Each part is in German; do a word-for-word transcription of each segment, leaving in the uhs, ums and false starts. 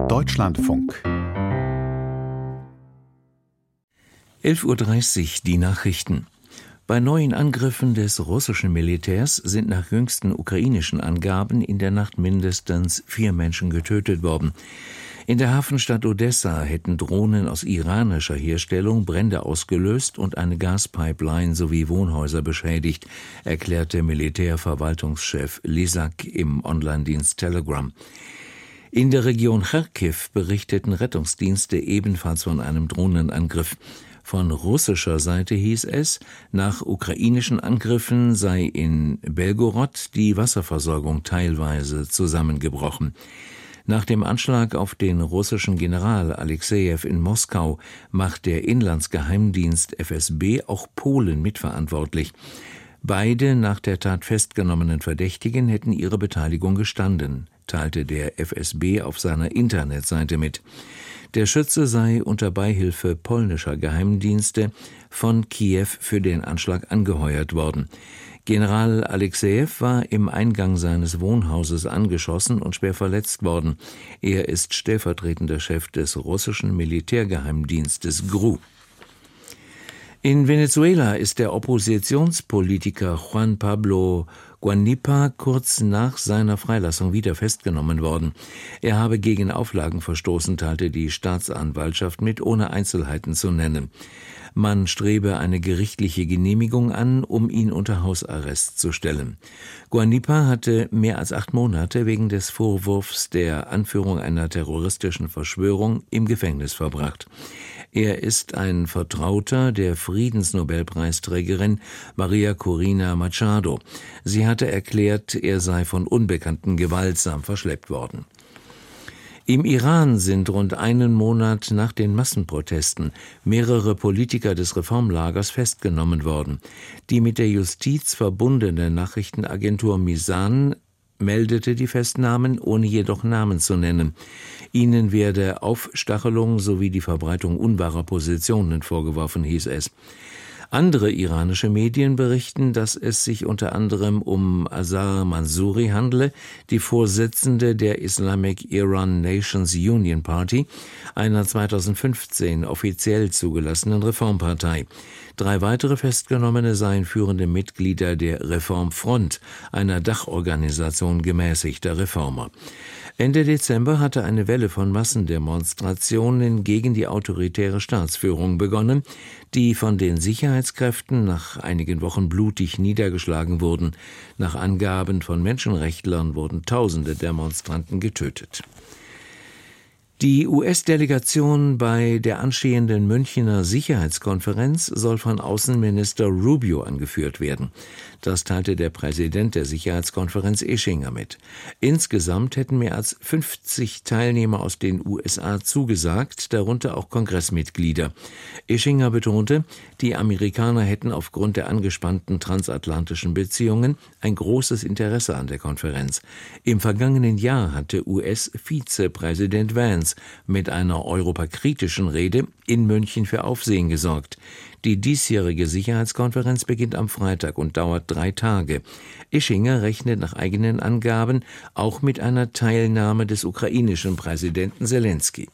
Deutschlandfunk. elf Uhr dreißig, die Nachrichten. Bei neuen Angriffen des russischen Militärs sind nach jüngsten ukrainischen Angaben in der Nacht mindestens vier Menschen getötet worden. In der Hafenstadt Odessa hätten Drohnen aus iranischer Herstellung Brände ausgelöst und eine Gaspipeline sowie Wohnhäuser beschädigt, erklärte Militärverwaltungschef Lysak im Online-Dienst Telegram. In der Region Charkiw berichteten Rettungsdienste ebenfalls von einem Drohnenangriff. Von russischer Seite hieß es, nach ukrainischen Angriffen sei in Belgorod die Wasserversorgung teilweise zusammengebrochen. Nach dem Anschlag auf den russischen General Alexejew in Moskau macht der Inlandsgeheimdienst F S B auch Polen mitverantwortlich. Beide nach der Tat festgenommenen Verdächtigen hätten ihre Beteiligung gestanden, teilte der F S B auf seiner Internetseite mit. Der Schütze sei unter Beihilfe polnischer Geheimdienste von Kiew für den Anschlag angeheuert worden. General Alexejew war im Eingang seines Wohnhauses angeschossen und schwer verletzt worden. Er ist stellvertretender Chef des russischen Militärgeheimdienstes G R U. In Venezuela ist der Oppositionspolitiker Juan Pablo Guanipa kurz nach seiner Freilassung wieder festgenommen worden. Er habe gegen Auflagen verstoßen, teilte die Staatsanwaltschaft mit, ohne Einzelheiten zu nennen. Man strebe eine gerichtliche Genehmigung an, um ihn unter Hausarrest zu stellen. Guanipa hatte mehr als acht Monate wegen des Vorwurfs der Anführung einer terroristischen Verschwörung im Gefängnis verbracht. Er ist ein Vertrauter der Friedensnobelpreisträgerin Maria Corina Machado. Sie hatte erklärt, er sei von Unbekannten gewaltsam verschleppt worden. Im Iran sind rund einen Monat nach den Massenprotesten mehrere Politiker des Reformlagers festgenommen worden. Die mit der Justiz verbundene Nachrichtenagentur Misan meldete die Festnahmen, ohne jedoch Namen zu nennen. Ihnen werde Aufstachelung sowie die Verbreitung unwahrer Positionen vorgeworfen, hieß es. Andere iranische Medien berichten, dass es sich unter anderem um Azar Mansouri handle, die Vorsitzende der Islamic Iran Nations Union Party, einer zweitausendfünfzehn offiziell zugelassenen Reformpartei. Drei weitere Festgenommene seien führende Mitglieder der Reformfront, einer Dachorganisation gemäßigter Reformer. Ende Dezember hatte eine Welle von Massendemonstrationen gegen die autoritäre Staatsführung begonnen, die von den Sicherheitskräften nach einigen Wochen blutig niedergeschlagen wurden. Nach Angaben von Menschenrechtlern wurden tausende Demonstranten getötet. Die U S-Delegation bei der anstehenden Münchener Sicherheitskonferenz soll von Außenminister Rubio angeführt werden. Das teilte der Präsident der Sicherheitskonferenz Ischinger mit. Insgesamt hätten mehr als fünfzig Teilnehmer aus den U S A zugesagt, darunter auch Kongressmitglieder. Ischinger betonte, die Amerikaner hätten aufgrund der angespannten transatlantischen Beziehungen ein großes Interesse an der Konferenz. Im vergangenen Jahr hatte U S-Vizepräsident Vance mit einer europakritischen Rede in München für Aufsehen gesorgt. Die diesjährige Sicherheitskonferenz beginnt am Freitag und dauert drei Tage. Ischinger rechnet nach eigenen Angaben auch mit einer Teilnahme des ukrainischen Präsidenten Selenskyj.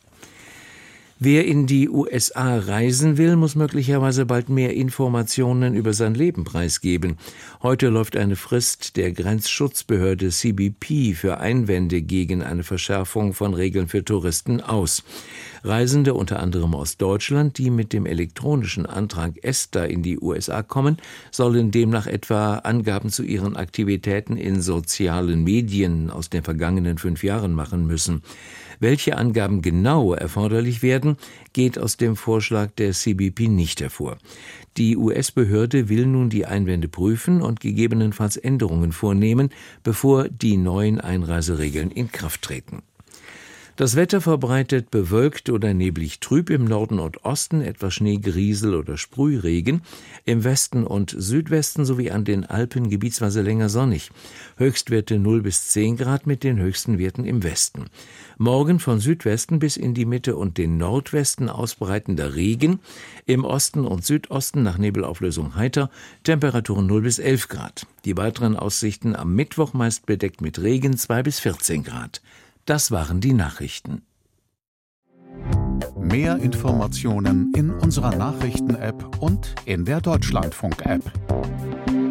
Wer in die U S A reisen will, muss möglicherweise bald mehr Informationen über sein Leben preisgeben. Heute läuft eine Frist der Grenzschutzbehörde C B P für Einwände gegen eine Verschärfung von Regeln für Touristen aus. Reisende, unter anderem aus Deutschland, die mit dem elektronischen Antrag ESTA in die U S A kommen, sollen demnach etwa Angaben zu ihren Aktivitäten in sozialen Medien aus den vergangenen fünf Jahren machen müssen. Welche Angaben genau erforderlich werden, geht aus dem Vorschlag der C B P nicht hervor. Die U S-Behörde will nun die Einwände prüfen und gegebenenfalls Änderungen vornehmen, bevor die neuen Einreiseregeln in Kraft treten. Das Wetter verbreitet bewölkt oder neblig trüb, im Norden und Osten etwas Schneegriesel oder Sprühregen, im Westen und Südwesten sowie an den Alpen gebietsweise länger sonnig. Höchstwerte null bis zehn Grad mit den höchsten Werten im Westen. Morgen von Südwesten bis in die Mitte und den Nordwesten ausbreitender Regen, im Osten und Südosten nach Nebelauflösung heiter, Temperaturen null bis elf Grad. Die weiteren Aussichten am Mittwoch meist bedeckt mit Regen zwei bis vierzehn Grad. Das waren die Nachrichten. Mehr Informationen in unserer Nachrichten-App und in der Deutschlandfunk-App.